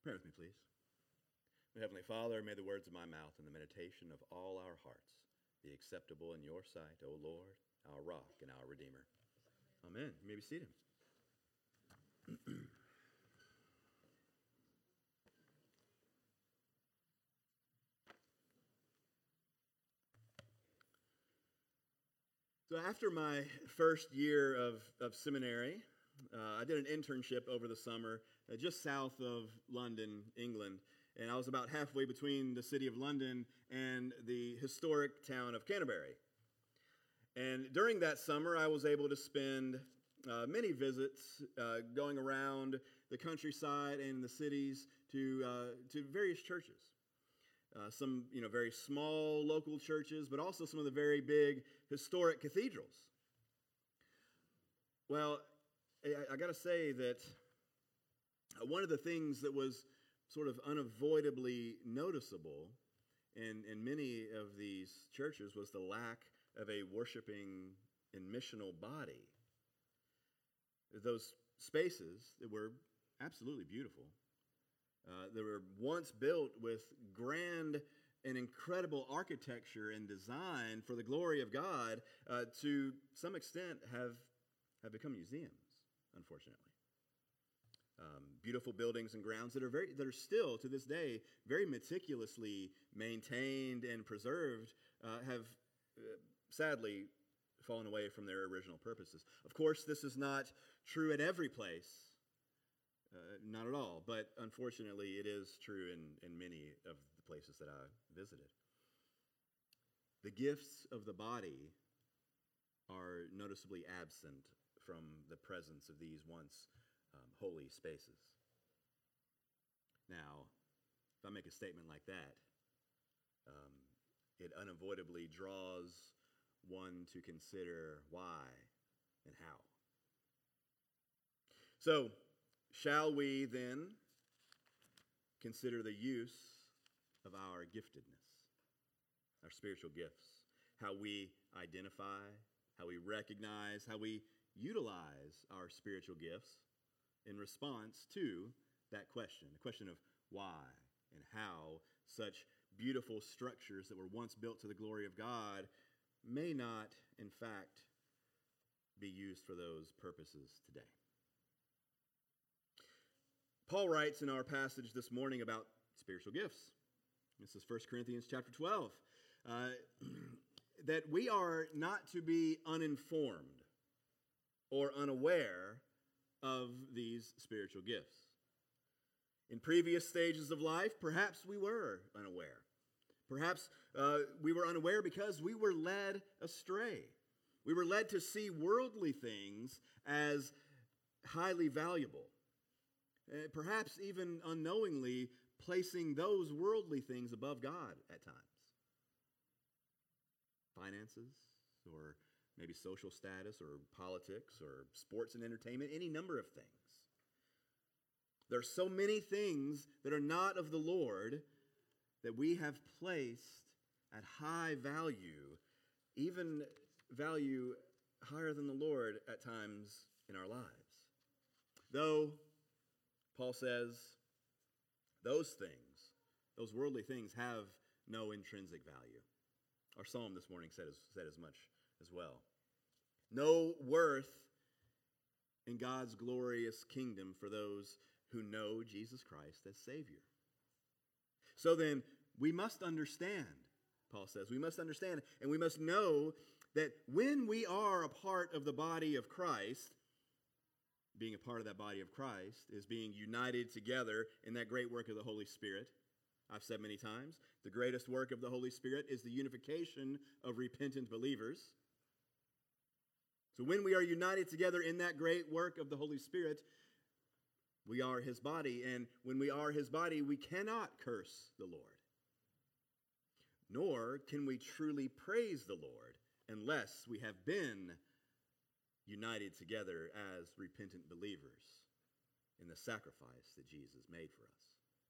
Pray with me, please. Heavenly Father, may the words of my mouth and the meditation of all our hearts be acceptable in your sight, O Lord, our rock and our Redeemer. Amen. You may be seated. So after my first year of seminary, I did an internship over the summer just south of London, England. And I was about halfway between the city of London and the historic town of Canterbury. And during that summer, I was able to spend many visits going around the countryside and the cities to various churches. Some, very small local churches, but also some of the very big historic cathedrals. Well, I got to say that one of the things that was sort of unavoidably noticeable in many of these churches was the lack of a worshiping and missional body. Those spaces that were absolutely beautiful. They were once built with grand and incredible architecture and design for the glory of God, to some extent have become museums, unfortunately. Beautiful buildings and grounds that are still, to this day, very meticulously maintained and preserved, have sadly fallen away from their original purposes. Of course, this is not true at every place, not at all, but unfortunately it is true in many of the places that I visited. The gifts of the body are noticeably absent from the presence of these once holy spaces. Now, if I make a statement like that, it unavoidably draws one to consider why and how. So, shall we then consider the use of our giftedness, our spiritual gifts, how we identify, how we recognize, how we utilize our spiritual gifts in response to that question, the question of why and how such beautiful structures that were once built to the glory of God may not, in fact, be used for those purposes today. Paul writes in our passage this morning about spiritual gifts. This is 1 Corinthians chapter 12. That we are not to be uninformed or unaware of these spiritual gifts. In previous stages of life, perhaps we were unaware. Perhaps we were unaware because we were led astray. We were led to see worldly things as highly valuable. Perhaps even unknowingly placing those worldly things above God at times. Finances, or maybe social status, or politics, or sports and entertainment, any number of things. There are so many things that are not of the Lord that we have placed at high value, even value higher than the Lord at times in our lives. Though, Paul says, those things, those worldly things, have no intrinsic value. Our psalm this morning said as much as well. No worth in God's glorious kingdom for those who know Jesus Christ as Savior. So then, we must understand, Paul says, we must understand and we must know that when we are a part of the body of Christ, being a part of that body of Christ is being united together in that great work of the Holy Spirit. I've said many times, the greatest work of the Holy Spirit is the unification of repentant believers. So when we are united together in that great work of the Holy Spirit, we are His body. And when we are His body, we cannot curse the Lord. Nor can we truly praise the Lord unless we have been united together as repentant believers in the sacrifice that Jesus made for us.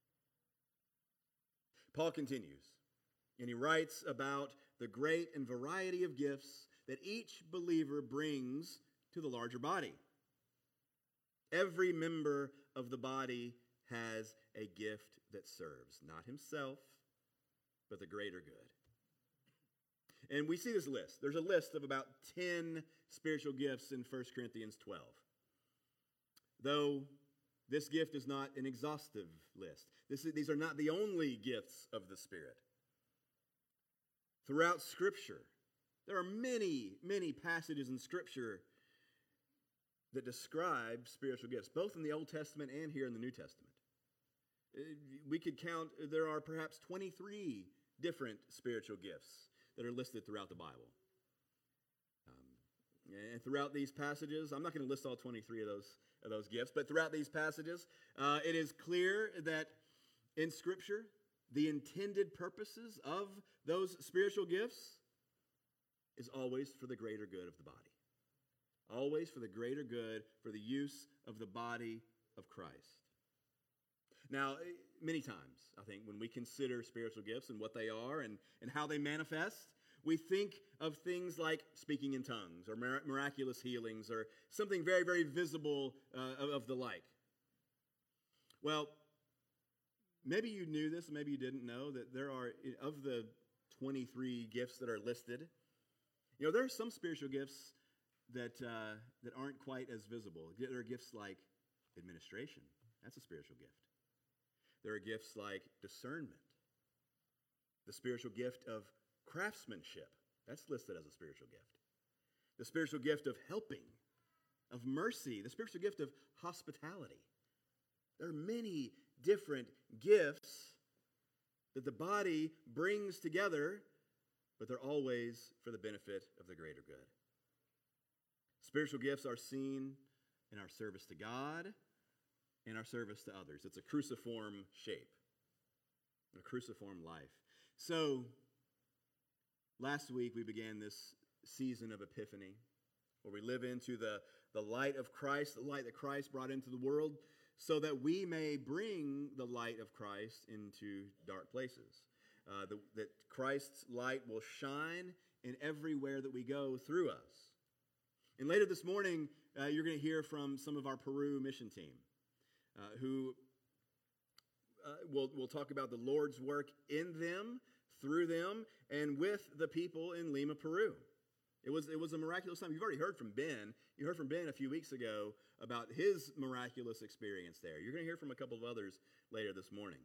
Paul continues, and he writes about the great and variety of gifts that each believer brings to the larger body. Every member of the body has a gift that serves, not himself, but the greater good. And we see this list. There's a list of about 10 spiritual gifts in 1 Corinthians 12. Though this gift is not an exhaustive list. These are not the only gifts of the Spirit. Throughout Scripture, there are many, many passages in Scripture that describe spiritual gifts, both in the Old Testament and here in the New Testament. We could count, there are perhaps 23 different spiritual gifts that are listed throughout the Bible. And throughout these passages, I'm not going to list all 23 of those gifts, but throughout these passages, it is clear that in Scripture, the intended purposes of those spiritual gifts is always for the greater good of the body. Always for the greater good, for the use of the body of Christ. Now, many times, I think, when we consider spiritual gifts and what they are and how they manifest, we think of things like speaking in tongues or miraculous healings or something very, very visible of the like. Well, maybe you knew this, maybe you didn't know that there are, of the 23 gifts that are listed, there are some spiritual gifts that aren't quite as visible. There are gifts like administration. That's a spiritual gift. There are gifts like discernment. The spiritual gift of craftsmanship. That's listed as a spiritual gift. The spiritual gift of helping, of mercy. The spiritual gift of hospitality. There are many different gifts that the body brings together, but they're always for the benefit of the greater good. Spiritual gifts are seen in our service to God and our service to others. It's a cruciform shape, a cruciform life. So, last week we began this season of Epiphany, where we live into the light of Christ, the light that Christ brought into the world, so that we may bring the light of Christ into dark places. That Christ's light will shine in everywhere that we go through us. And later this morning, you're going to hear from some of our Peru mission team, who will talk about the Lord's work in them, through them, and with the people in Lima, Peru. It was a miraculous time. You've already heard from Ben. You heard from Ben a few weeks ago about his miraculous experience there. You're going to hear from a couple of others later this morning.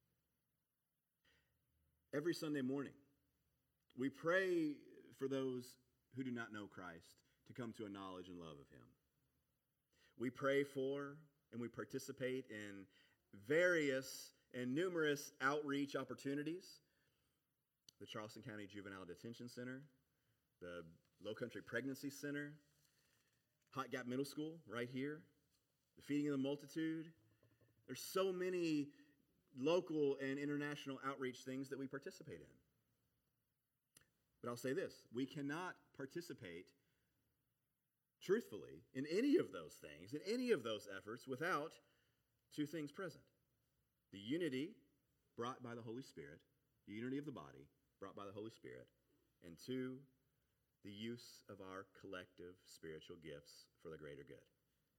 Every Sunday morning, we pray for those who do not know Christ to come to a knowledge and love of him. We pray for and we participate in various and numerous outreach opportunities. The Charleston County Juvenile Detention Center, the Low Country Pregnancy Center, Hot Gap Middle School right here, the Feeding of the Multitude. There's so many local and international outreach things that we participate in. But I'll say this, we cannot participate truthfully in any of those things, in any of those efforts, without two things present. The unity brought by the Holy Spirit, the unity of the body brought by the Holy Spirit, and two, the use of our collective spiritual gifts for the greater good.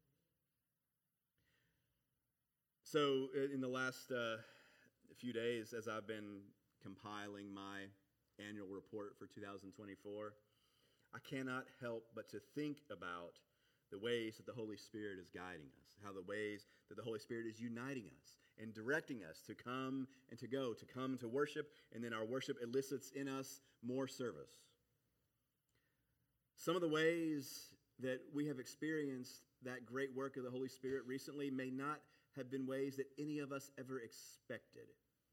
So in the last few days, as I've been compiling my annual report for 2024, I cannot help but to think about the ways that the Holy Spirit is guiding us, how the ways that the Holy Spirit is uniting us and directing us to come and to go, to come to worship, and then our worship elicits in us more service. Some of the ways that we have experienced that great work of the Holy Spirit recently may not have been ways that any of us ever expected.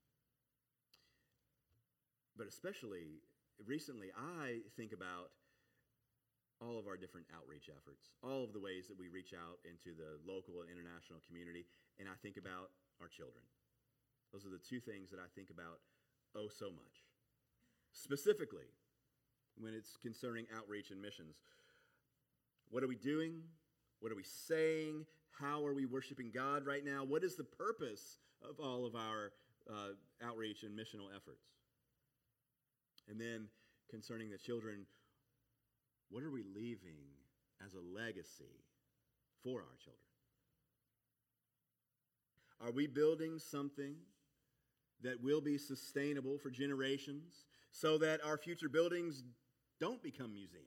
But especially recently, I think about all of our different outreach efforts, all of the ways that we reach out into the local and international community, and I think about our children. Those are the two things that I think about oh so much. Specifically, when it's concerning outreach and missions. What are we doing? What are we saying? How are we worshiping God right now? What is the purpose of all of our outreach and missional efforts? And then concerning the children, what are we leaving as a legacy for our children? Are we building something that will be sustainable for generations so that our future buildings don't become museums?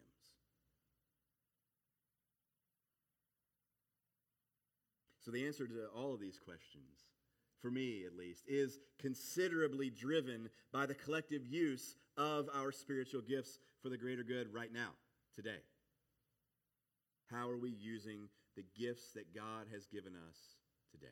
So the answer to all of these questions, for me at least, is considerably driven by the collective use of our spiritual gifts for the greater good right now, today. How are we using the gifts that God has given us today?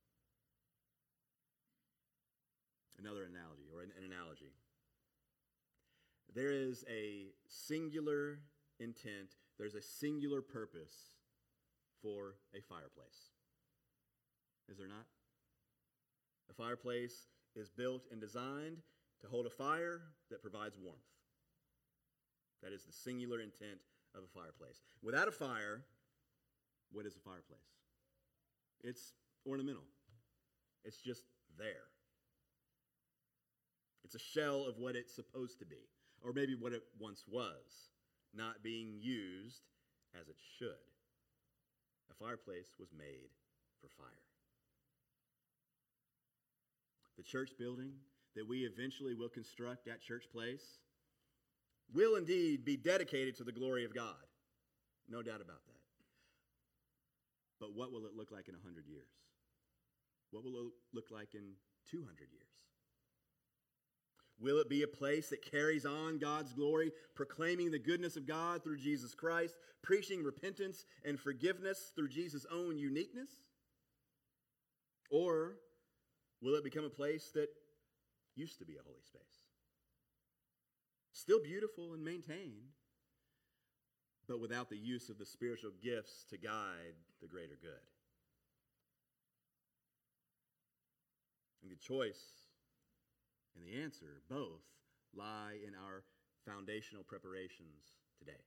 Another analogy, or an analogy. There is a singular intent, there's a singular purpose for a fireplace. Is there not? A fireplace is built and designed to hold a fire that provides warmth. That is the singular intent of a fireplace. Without a fire, what is a fireplace? It's ornamental. It's just there. It's a shell of what it's supposed to be, or maybe what it once was, not being used as it should. A fireplace was made for fire. The church building that we eventually will construct at Church Place will indeed be dedicated to the glory of God. No doubt about that. But what will it look like in 100 years? What will it look like in 200 years? Will it be a place that carries on God's glory, proclaiming the goodness of God through Jesus Christ, preaching repentance and forgiveness through Jesus' own uniqueness? Or will it become a place that used to be a holy space? Still beautiful and maintained, but without the use of the spiritual gifts to guide the greater good. And the choice and the answer both lie in our foundational preparations today.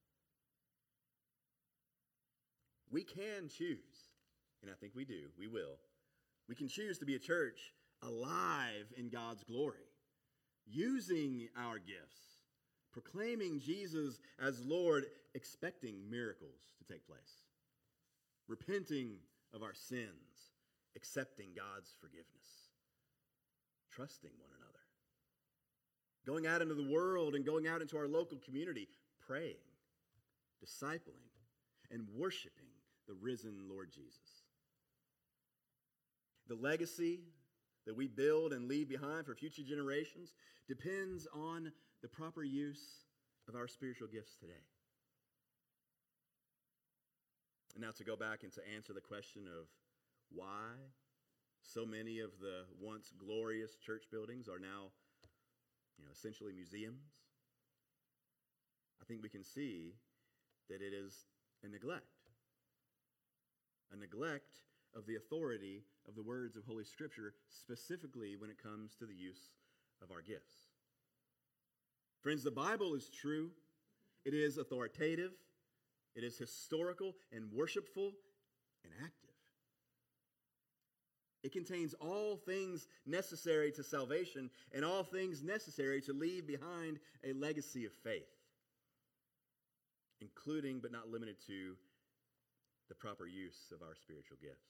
We can choose, and I think we do, we will. We can choose to be a church alive in God's glory, using our gifts, proclaiming Jesus as Lord, expecting miracles to take place, repenting of our sins, accepting God's forgiveness, trusting one another, going out into the world and going out into our local community, praying, discipling, and worshiping the risen Lord Jesus. The legacy that we build and leave behind for future generations depends on the proper use of our spiritual gifts today. And now to go back and to answer the question of why so many of the once glorious church buildings are now, essentially museums, I think we can see that it is a neglect of the authority of the words of Holy Scripture, specifically when it comes to the use of our gifts. Friends, the Bible is true. It is authoritative. It is historical and worshipful and active. It contains all things necessary to salvation and all things necessary to leave behind a legacy of faith, including but not limited to the proper use of our spiritual gifts.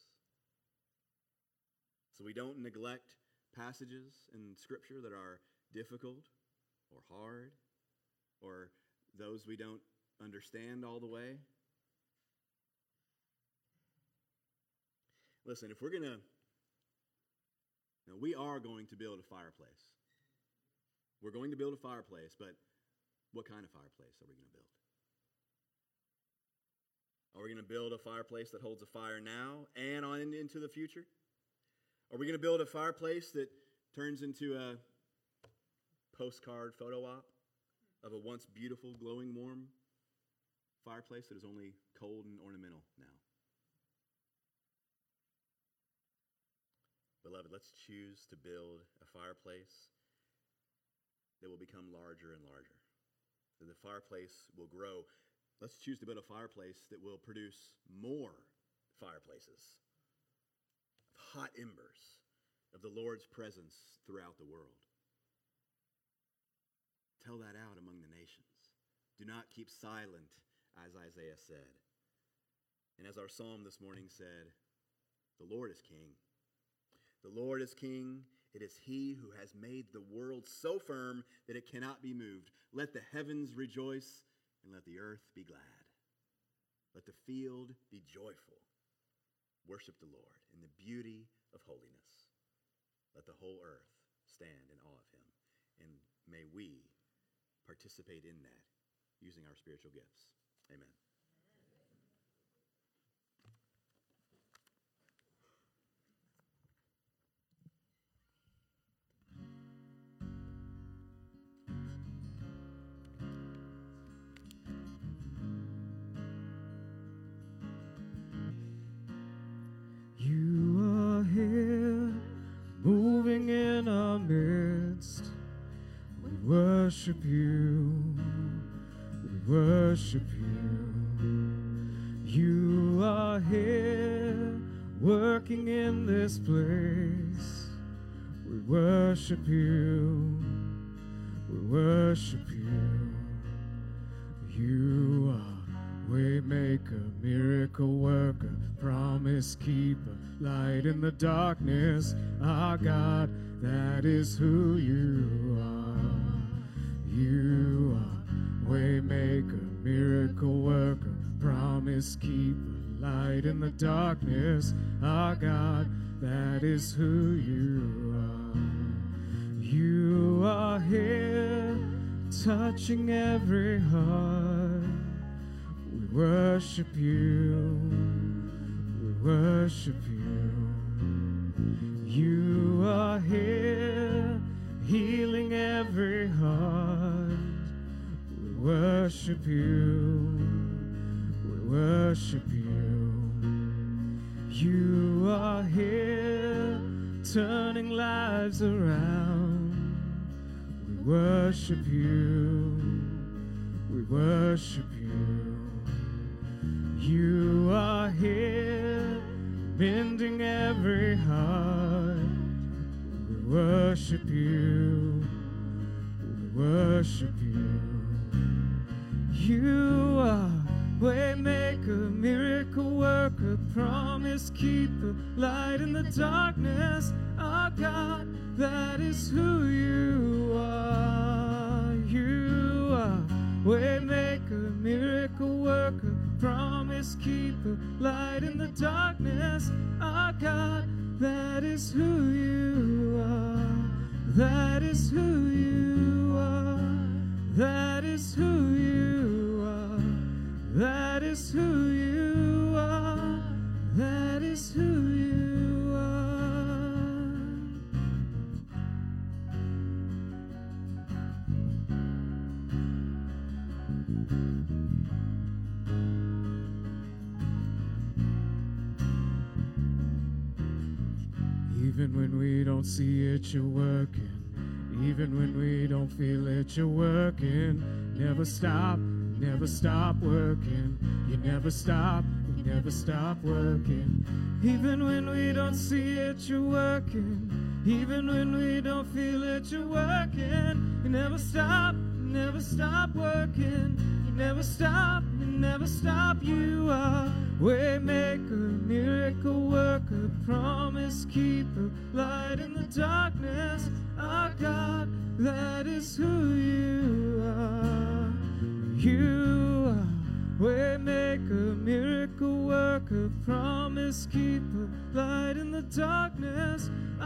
So we don't neglect passages in Scripture that are difficult or hard or those we don't understand all the way. Listen, if we're going to, we are going to build a fireplace. We're going to build a fireplace, but what kind of fireplace are we going to build? Are we going to build a fireplace that holds a fire now and on into the future? Are we going to build a fireplace that turns into a postcard photo op of a once beautiful, glowing, warm fireplace that is only cold and ornamental now? Beloved, let's choose to build a fireplace that will become larger and larger, that the fireplace will grow. Let's choose to build a fireplace that will produce more fireplaces of hot embers of the Lord's presence throughout the world. Tell that out among the nations. Do not keep silent, as Isaiah said. And as our psalm this morning said, the Lord is king. The Lord is king. It is he who has made the world so firm that it cannot be moved. Let the heavens rejoice and let the earth be glad. Let the field be joyful. Worship the Lord in the beauty of holiness. Let the whole earth stand in awe of him. And may we participate in that using our spiritual gifts. Amen. You are here, moving in our midst. We worship you. We worship you. You are here, working in this place. We worship you. We worship you. You are waymaker, miracle worker, promise keeper, light in the darkness. Our God, that is who you are. You are waymaker, miracle worker, promise keeper, light in the darkness. Our God, that is who you are. You are here, touching every heart. We worship you. We worship you. You are here, healing every heart. We worship you. We worship you. You are here, turning lives around. We worship you. We worship you. You are here, mending every heart. We worship you. We worship you. You are waymaker, miracle worker, promise keeper, light in the darkness. Our God, that is who you are. You are waymaker, miracle worker, promise keeper, light in the darkness. Our God, that is who you are. That is who you are. That is who you are. That is who you are. That is who you are. Even when we don't see it, you're working. Even when we don't feel it, you're working. Never stop working. You never stop working. Even when we don't see it, you're working. Even when we don't feel it, you're working. You never stop working. You never stop. You are waymaker, miracle worker, promise keeper, light in the darkness. Our God, that is who you are. You are waymaker, miracle worker, promise keeper, light in the darkness.